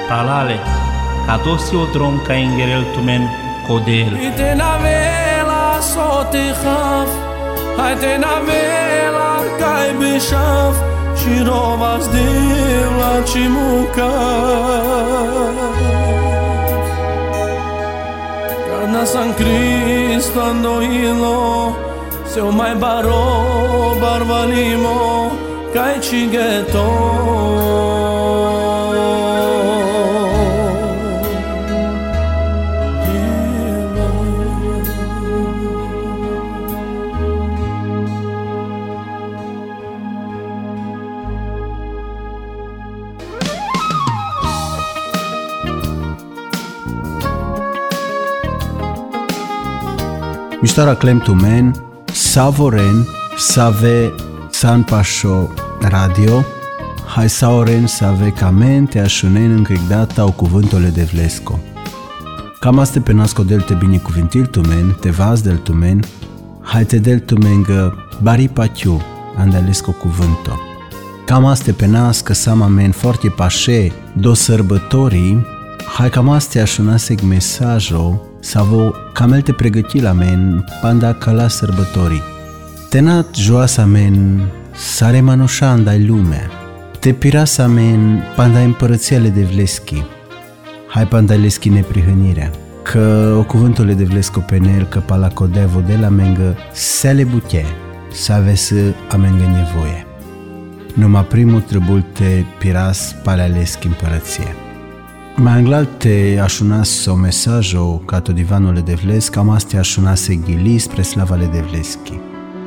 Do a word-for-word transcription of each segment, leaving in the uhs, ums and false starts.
pralale, ca dosi odrom ca ingerel tumen kodel. Ite navela sote khaf, haite navela kai beshaf, shirovas devla chimuka. Kana San Cristo andoilo, seu mai baro barbalimo, kai chigeto. Mishtara Klem Tumen, Savoren, Save San Pasho Radio, hai Saoren Save Kamen, te ashunen încregdata o cuvântole de Vlesco. Cam aste pe nasco del te binecuvintil tumen, te vaz del tumen, hai te del tumen gă bari patiu, andalesco cuvânto. Cam aste pe nască sama men foarte pașe do sărbătorii, hai cam aste așunaseg mesajo Savo camel te pregăti la men panda cala sărbătorii. Tenat joasa men sare manușa andai lumea. Te pirasa men panda împărățiale de Vleschi. Hai panda leschi neprihănirea. Că o cuvântule de Vlesco penel că pala codevo de la mengă se le buche, să avesă a mengă nevoie. Numai primul trebuie te piras pala leschi împărăție. Mai anglalte așunas o mesajo ca to divanule de Vlesc, cam astea așunase ghili spre slavale de Vleschi.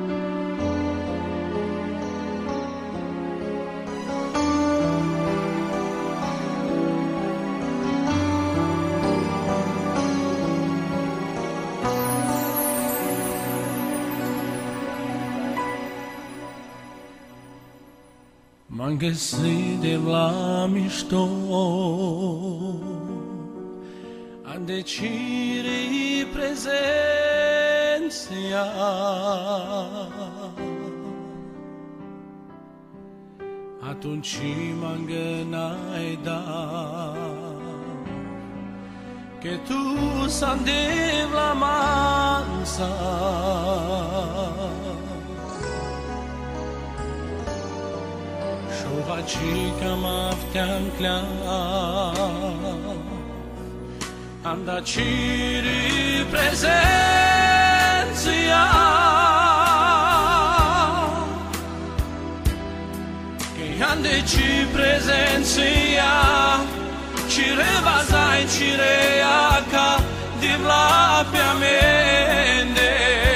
M-am găsit de la mișto, am deciri prezenția, atunci m-am gânai da, că tu s-am dev la mansa. Шовачика мафтян кля, am dat ciri prezenția, că am deci prezenția, cire vazai cirea ca divla pe amende.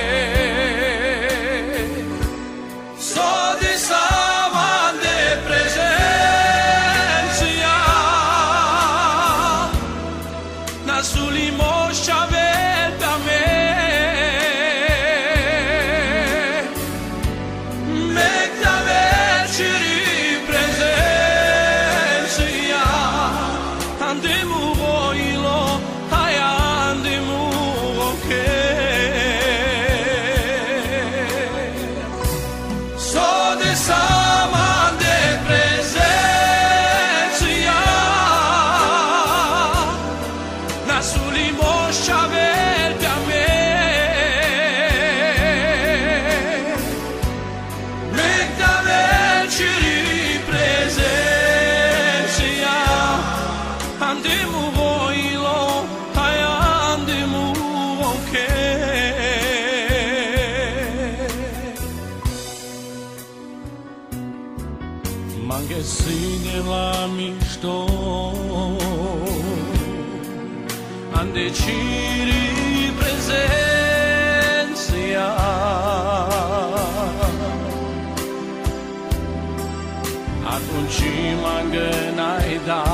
So de sama de prezenția, nasuli moș avel pe ame, mec de avel ciri prezenția, am de muroilo, hai am de muroche. So de sama de prezenția, nasuli moș avel pe ame, mec de avel ciri prezenția, am de muroilo, hai am de muroche. M-am găsit de la mișto, am deciri prezenția, atunci m-am gânai da,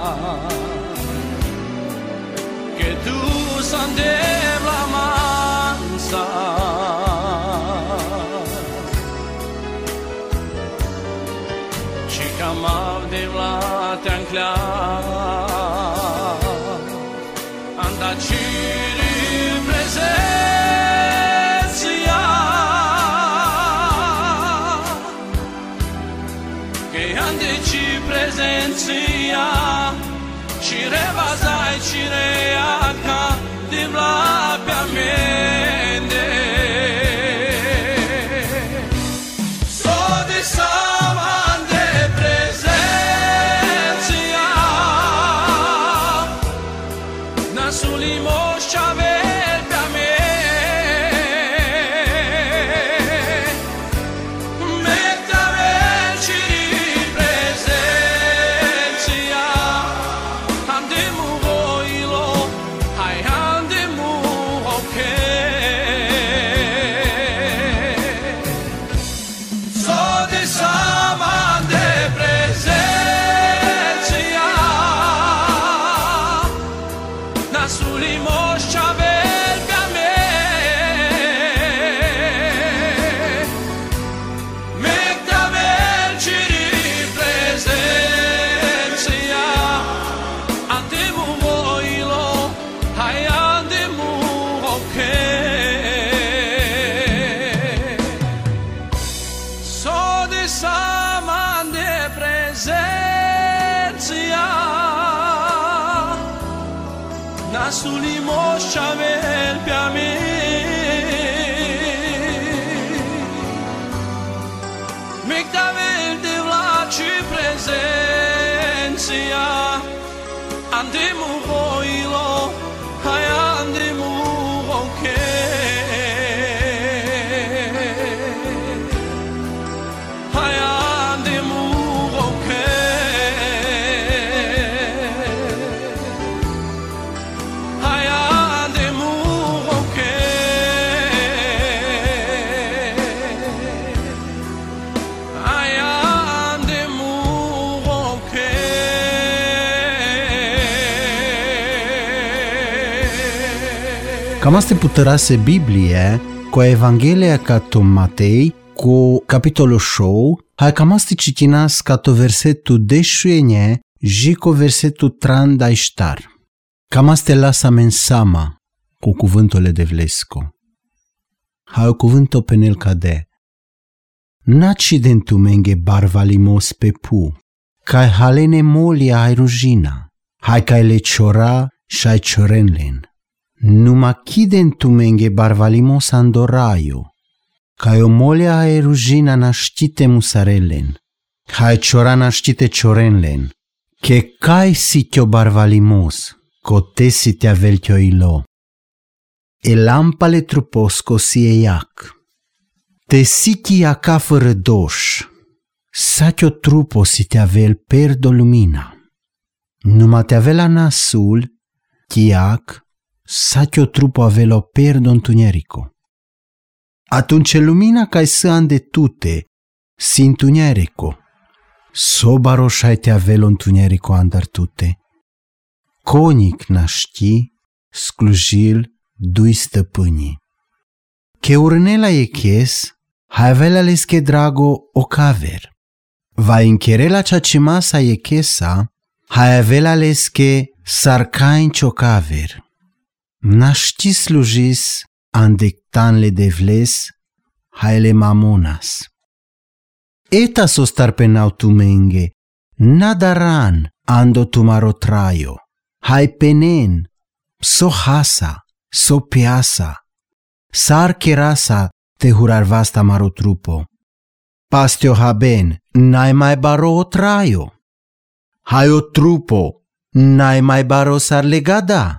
că tu s-am dev la mansa. Și cam av de la te-am clea, am dat ciri prezenția, că am deci prezenția, revazai cireaca de la pe mene. So de saman de prezenția nasuli moșavel pe nasuli moșavel pe-a me. Mectavel de vlaci prezenția andemu voilo hai andemu oche. Hai andemu oche. Cam asta putărase Biblie cu Evanghelia ca to Matei cu capitolul show, hai cam asta citinas ca to versetul dešujenje și cu versetul trandai ștar. Cam asta lasa mensama cu cuvântul de Vlesco. Hai o cuvântul pe nel cade. N'accidentu menge barvalimos pe pu, cai halene molia ai rugina, hai cai le ciora și ai ciorenlen. Numa chidentu menge barvalimos andoraio, cai o molia ai rugina naștite musarelen, hai ciora naștite ciorenlen, che cai sitio barvalimos, cotesi te aveltio ilo. E lampale truposco si eiac. Te siti aca fără doș, sacio trupo si te avel perdo lumina. Numa te avela nasul, chiac, sacio trupo avelo perdo întunerico. Atunci lumina cai să ande tute, si întunerico. Sobaro șai te avelo întunerico andar tute. Conic naști, sclujil, dui stăpânii. Che urnela e ches, hai avea les che drago o caver. Va incherela cea ce masa e chesa, hai avea les che sarcain cio caver. Naști slujis andectanle de vles, hai le mamonas. Eta so star pe nautumenge, nadaran ando tumaro traio, hai penen, so hasa, so piasa, sar kerasa te hurar vasta maro trupo. Pastio haben, n'ai mai baro o traio. Hai o trupo, n'ai mai baro sar legada.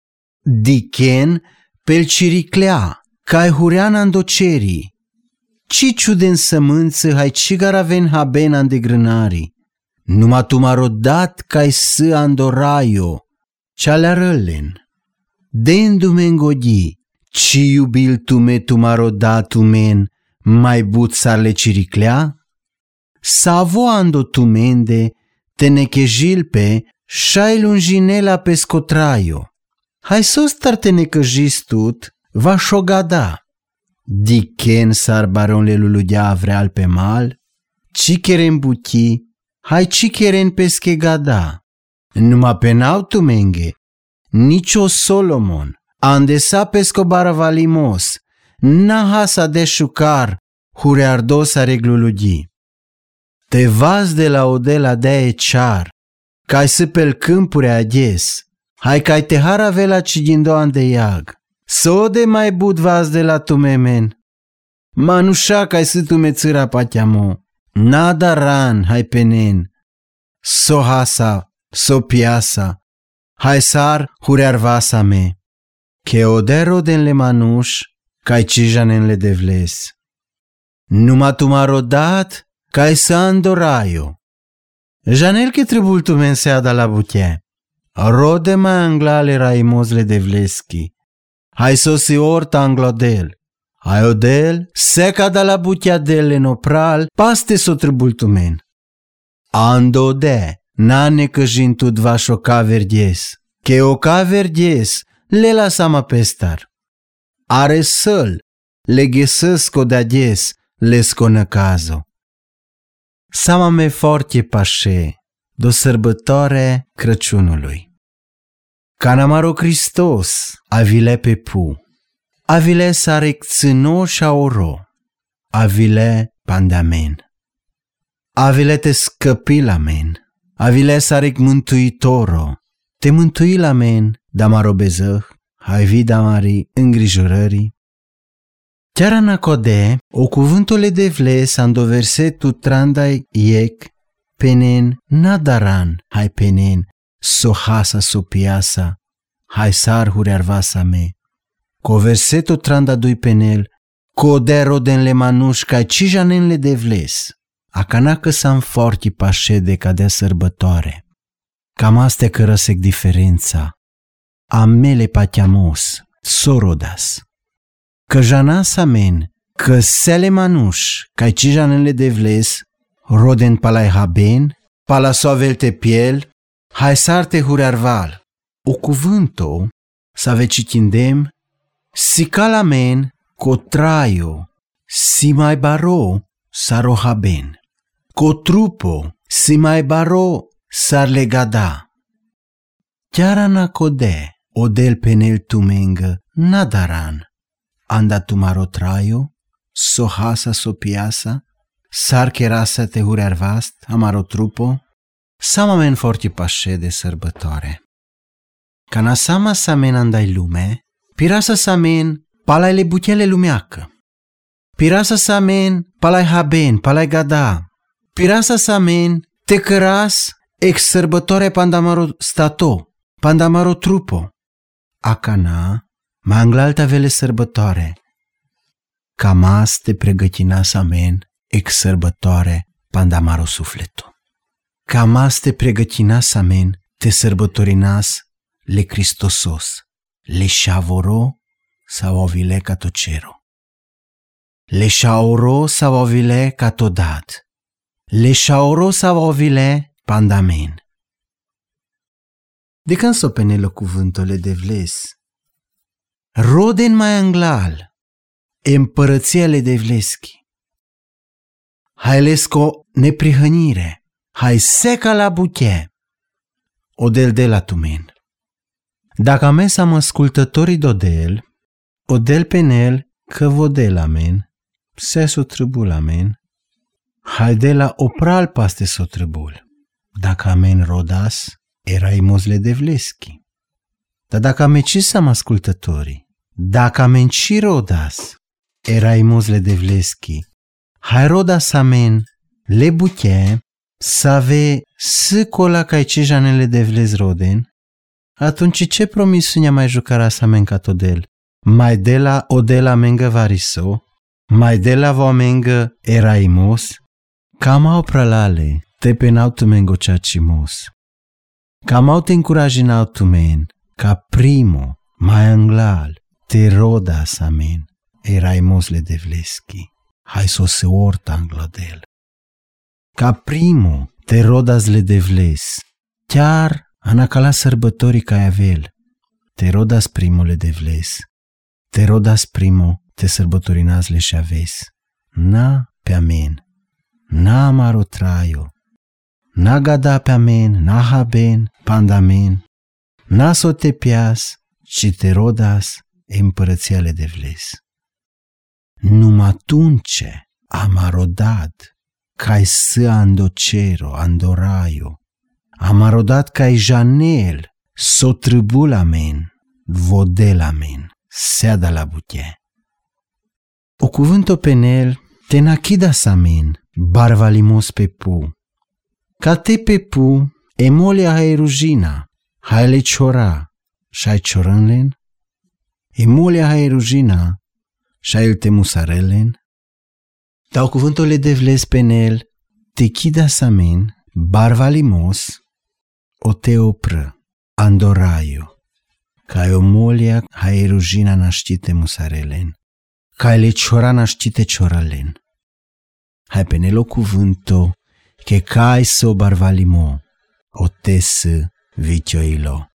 Dichen pel ciriclea, cai hurean andoceri. Ciciu den sămânță hai cigaraven haben andegrânari. Numa tu maro dat cai să andoraio, cealea rălen. Den-du-me ngodi, ci iubil tu me tu maro dat men, mai but sarle ciriclea? Savo ando tu mende, te nechejilpe, șai lunginela pe scotraio. Hai sos tar te necăjistut, va șogada. Dichen sar baronle luludea vreal pe mal, ci cheren buchi, hai ci cheren pesche gada. Numa penau tu menge, nicio Solomon, andesa pesco baravalimos, nahasa de șucar, hureardosa regluludi. Te vas de la odela de echar, cai să pel câmpuri aghes, hai cai te hara vela cigindoan de iag, so de mai bud vaz de la tumemen, manusha cai să tu mețâra pateamo, nada ran hai penen, so hasa, so piasa, hai sar hurear vasa me, che odero den le manuș, cai cijanen le devles. Numa tu m-a rodat, cai să andoraio. Janel che tribul tu men se ada la buche. Rode mai anglale raimozle devleski. Hai so si orta anglodel. Hai odel, seca da la buchea delle nopral, paste so tribul tu men. Ando de, nane căjin tu dvaș o ca verdies. Che o ca verdies, le lasama pestar. Are săl, le ghesăsco de ades, le sconă cazo. Sama me forte pașe, do sărbătoare Crăciunului. Canamaro Hristos, avile pe pu, avile sarec țâno și oro, avile pandamen. Avile te scăpi la men, avile sarec mântuitoro, te mântui la men, damaro bezăh, hai vi damari îngrijorării. Chiar anacode, o cuvântule de vles ando versetul trandai iec, penen nadaran, hai penen, sohasa sopiasa, hai sar hurearvasa me. Co versetul tranda dui penel, codero den le manuș ca cijanenle de vles, acanacă s-am forti pașede ca de sărbătoare. Cam astea că răsec diferența. Amele pateamos, sorodas. Că janas amen, că sele manuș, ca cijanele de vles, roden palai haben, pala soavelte piel, hai sarte hurearval. O cuvânto, să ve citindem, si calamen, co traio, si mai baro, saro haben. Co trupo, si mai baro, sar legada. Chiar anacode, odel penel tumengă, nadaran. Anda tumaro traio, sohasa sopiasa, sar cherasa te hurearvast, amaro trupo, sama men forti pașe de sărbătoare. Cana sama samen andai lume, pirasa samen palai le buchele lumeacă. Pirasa samen palai haben, palai gada. Pirasa samen te căras ex sărbătoare pandamaro stato, pandamaro trupo. Acana manglalta vele sărbătoare, camas te pregătinas amen ex sărbătoare pandamaro sufletul. Camas te pregătinas amen te sărbătorinas le Cristosos, le șavoro sau ovile ca tocero. Le șaoro sau ovile ca todat, le șaoro sau ovile pandamen. De când s-o penelă cuvântele de vles? Roden mai anglal, împărățiele de vleschi. Hai lesco neprihănire, hai seca la buche, odel de la tumen. Dacă mes am ascultătorii dodel, odel penel că vodel amen, se so trăbul amen, hai de la opral paste so trăbul. Dacă amen rodas, erai mozle de vleschi. Dar dacă amecis am ascultătorii, dacă amenci rodas, erai mozle de vleschi, hai rodas amen, le buche, să ave sâcola ca ce janele de vles roden, atunci ce promisiunea mai jucara să amen ca todel? Mai de la odela mengă variso, mai de la voamengă eraimos, cam au pralale, te penau tu mengo ceacimos. Cam au te încurajinau tu men, ca primo, mai anglal, te rodas amen, eraimosle de vleschi, hai so se orta anglodel. Ca primo, te rodas le de vles, chiar anacala sărbătorii ca avel, te rodas primule de vles, te rodas primo, te sărbătorinas le și aves, na pe amen, na amaro traio, na gada pe amen, na haben, pandamen, na so te pias, ci te rodas împărățiale de vles. Numai atunci am arodat, cai să andocero, andoraio, amarodat ca janel, sotribul amen, vodel amen, seada la buche. O cuvânto penel, te nachidas amen, barvalimos pe pu. Ca te pe pu, emolia hai rugina, hai le ciora, și-ai ciorânlen? Emolia hai rugina, și-ai il te musarelen? Dau cuvântul le devles penel, te chidas amen, barvalimos, o te opră, andoraiu, ca emolia hai rugina naștite musarelen, ca le ciora naștite ciorălen. Hai penel o cuvânto, che cai so barvalimo, o te să vicioilo.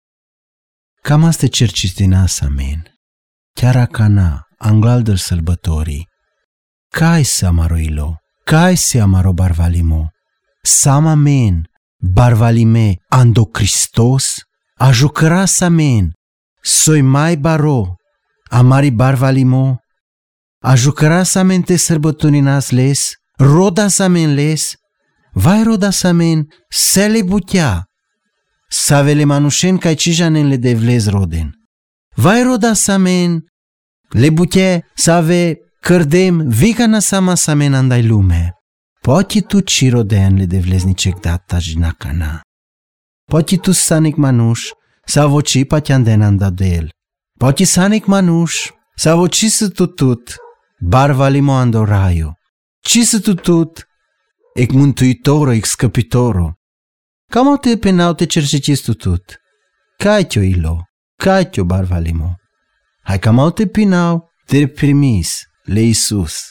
Cam asta cercitinas amen. Chiar acana, anglal del sărbătorii. Cai să amaroilo, cai să amaro barvalimo. Sam amen, barvalime, ando Christos, ajucăras amen, soi mai baro, amari barvalimo. Ajucăras amen te sărbătorinas les, rodas amen les, vai rodas amen, se le buchea. Savele manușen ca cijanen le devlez roden. Vai rodas amen, le buche save cărdem vica na sama samen andai lume. Pochi tu ci roden le devlez nicec data jinacana. Pochi tu sanic manuș, sa voci patianden andadel. Pochi sanic manuș, sa voci să tutut, barvalimo andoraio. Ci să tutut, ec mântuitoro, ec scăpitoro. Cam au te penau te cercecis tutut. Cai-cio ilo, cai-cio barvalimo. Hai cam au te pinau, te primis le Iisus.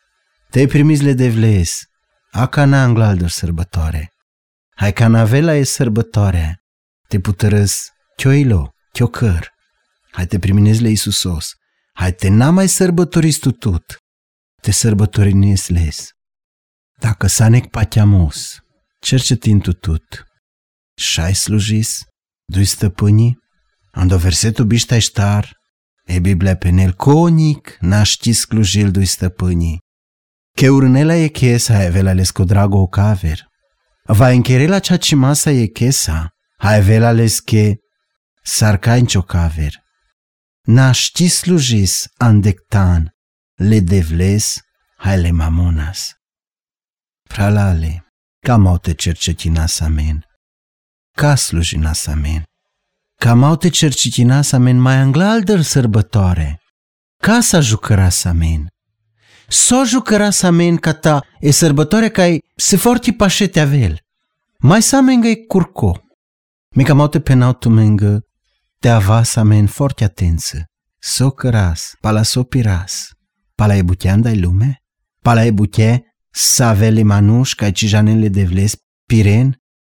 Te primis le devles, a cana anglaldur sărbătoare. Hai cana vela e sărbătoare, te putărăs cio ilo, cio căr. Hai te priminezi le Iisusos. Hai te n-a mai sărbătoris tutut, te sărbătorinezi les. Dacă sanec pacheamos, cercetin tutut, și-ai slujis, dui stăpânii, ando versetul biștai ștar, e Biblia penel conic, n-aști slujil dui stăpânii. Che urnela e chesa, hai vela les cu drago o caver. Va încherela cea ci masa e chesa, hai vela les che sarcaincio caver. N-aști slujis andectan, le devles, hai le mamonas. Pralale, cam au te cercetinas amen. Ca slujinas amen. Cam au te cercetinas amen mai anglalder sărbătoare. Ca să jucăras amen. So jucăras amen ca ta e sărbătoare ca se forti pașete avel. Mai sa mengă e curco. Mi cam au te penau tu mengă te avas amen forti atență. So căras, pala so piras. Pala e bucheanda-i lume? Pala e buche savele manuș ca cijanele devles piren?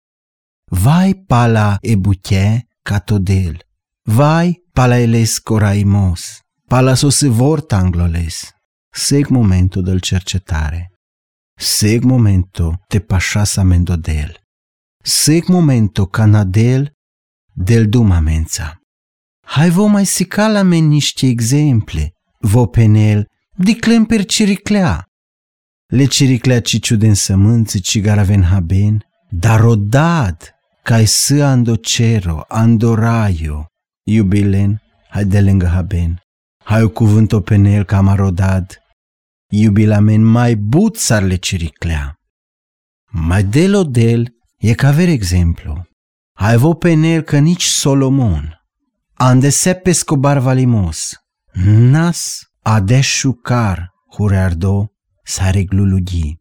Vai pala e buche catodel. Vai pala eles coraimos. Pala so se vorta angloles. Seg momentul del cercetare. Seg momentul te pașas amendodel. Seg momentul canadel del dumamența. Hai vo mai sica la men niște exemple. Vo penel diclem per ciriclea. Le ciriclea ciciu den sămânță, cigaraven haben, dar rodad, ca-i să andocero, andoraio, iubilen, hai de lângă haben. Hai o cuvânt-o penel cam a rodad, iubilamen mai but s-ar le ciriclea. Mai del-o del, e ca ver exemplu. Hai vo penel că nici Solomon, ande sepesco barvalimos, nas adeșucar hureardo, s-are glulughi.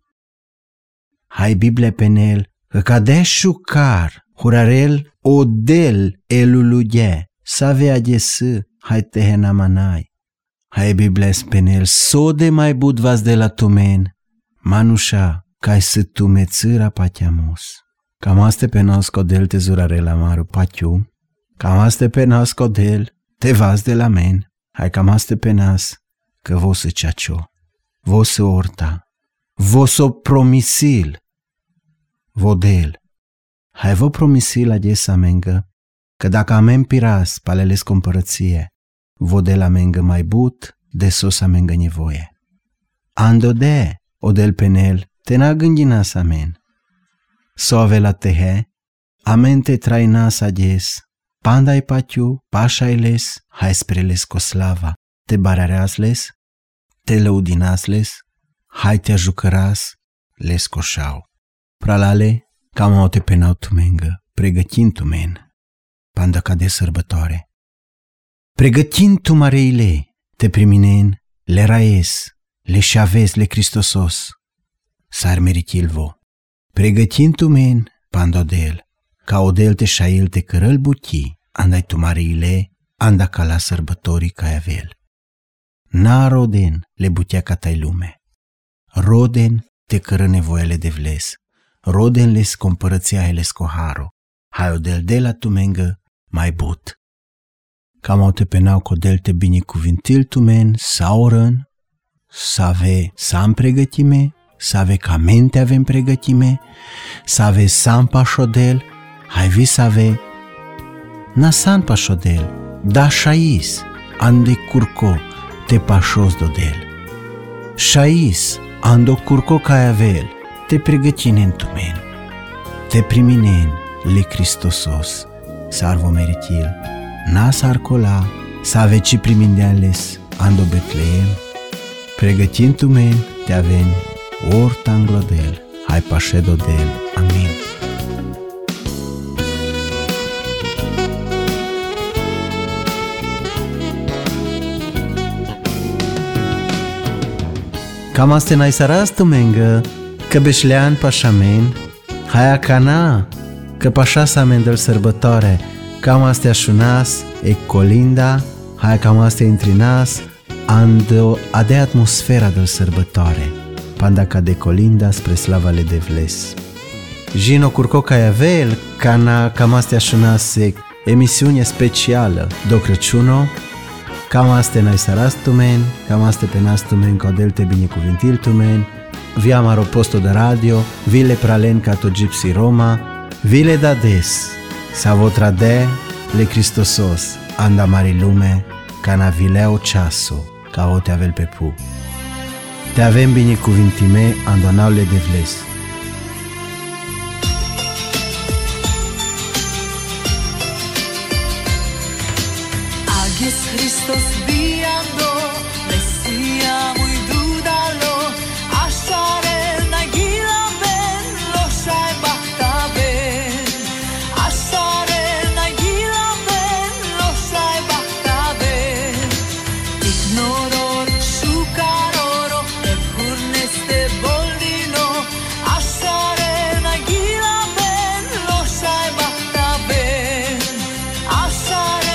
Hai Biblia penel, că cadeșucar, hurarel odel elulughe, s-avea de să, hai tehena manai. Hai Biblia penel, so de mai bud vas de la tumen, manușa, cai să tume țâra pacheamos. Cam aste penasco del te zurare la maru pachiu, cam aste penasco del te vas de la men, hai cam aste penas, că vo să ceacio. Vos orta, vos o promisil, vodel. Hai vo promisil adesa mengă, că dacă amem piras paleles compărăție, vodel amengă mai but, de sos amengă nevoie. Ando de, odel penel, te na gândinas amen. So ave la tehe, amente trainas ades, pandai patiu, pașailes, hai spre lescoslava, te barareasles, te lăudinasles, hai te ajucăras, lescoșau. Pralale, cam au te penau tumengă, pregătind tumen, panda ca de sărbătoare. Pregătind tu mareile, te priminen, le raes, le șaves, le Cristosos, s-ar meritil vo. Pregătind tumen, pandodel, ca odel te șail te cărăl buchi, andai tu mareile, anda ca la sărbătorii ca avel. Na roden le butea ca tai lume, roden te cără nevoile de vles, roden les compărăția les coharo, hai odel de la tumengă mai but. Cam au te penau codel te binicuvintil tumen, saurăn, să ave sam pregătime, să ave ca mente avem pregătime, să ave sam pașodel, hai vi să ave nasan pașodel, da șais, ande curco, te pașos dodel. Șais, ando curco ca avel, te pregătinen tumen, te priminen le Cristosos, sarvo meritil, nas arcola, să ave ci primindeales, ando Betleem, pregătind tumen, te avem or tanglodel, hai paședodel, amin. Cam asta n-ai saras tumengă, că beșlean pașamen, hai acana, că pașa samen del sărbătoare, cam asta așunas, e colinda, hai cam asta intrinas, ando ade atmosfera del sărbătoare, panda ca de colinda spre slavale de vles. Jino curco ca avel, cana cam asta așunas, emisiune specială do Crăciuno, cam asta n-ai saras tumen, cam asta penas tumen, codel te binecuvintil tumen, via maro posto de radio, vile pralen ca to Gypsy Roma, vile dades, sa votrade le Cristosos, anda mari lume, ca na vileo ceaso, ca o te avel pe pu. Te avem binecuvintime, andonaule de vles. Agis Christos viando, Messia muy dudalo, ashare nagila ben, lo shai bachta ben, ashare nagila ben, lo shai bachta ben, ignoror shukaroro, et hurneste boldino, ashare nagila ben, lo shai bachta ben, ashare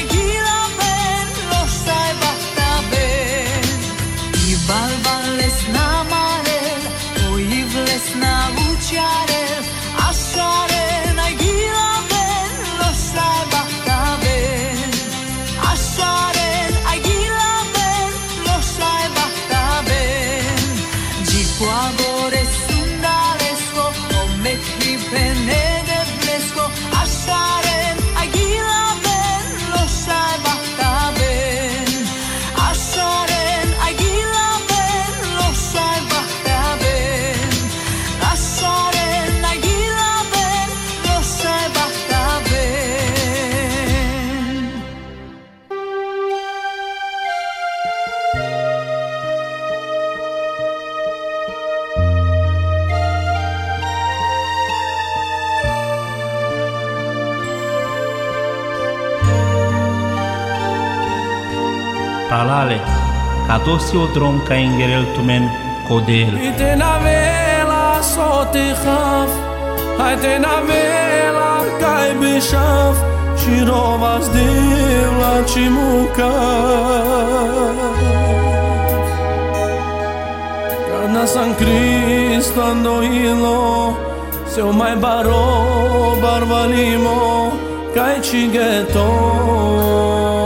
balvales na marel, oivles na uciarel, ashare nagila ben, lo shai bachta ben, ashare nagila ben, lo shai bachta ben, gipo agore sundalesco, omet hipene de blesco, ashare nagila ben, lo shai bachta ben, ashare Pralale, kadosi odrom ka ingerel tumen kodel. Ite na vela sote khaf, haite na vela kai bishaf, shirovas devla chimuka. Kana San Cristo ando ilo, seu mai baro barbalimo, kai chigeto.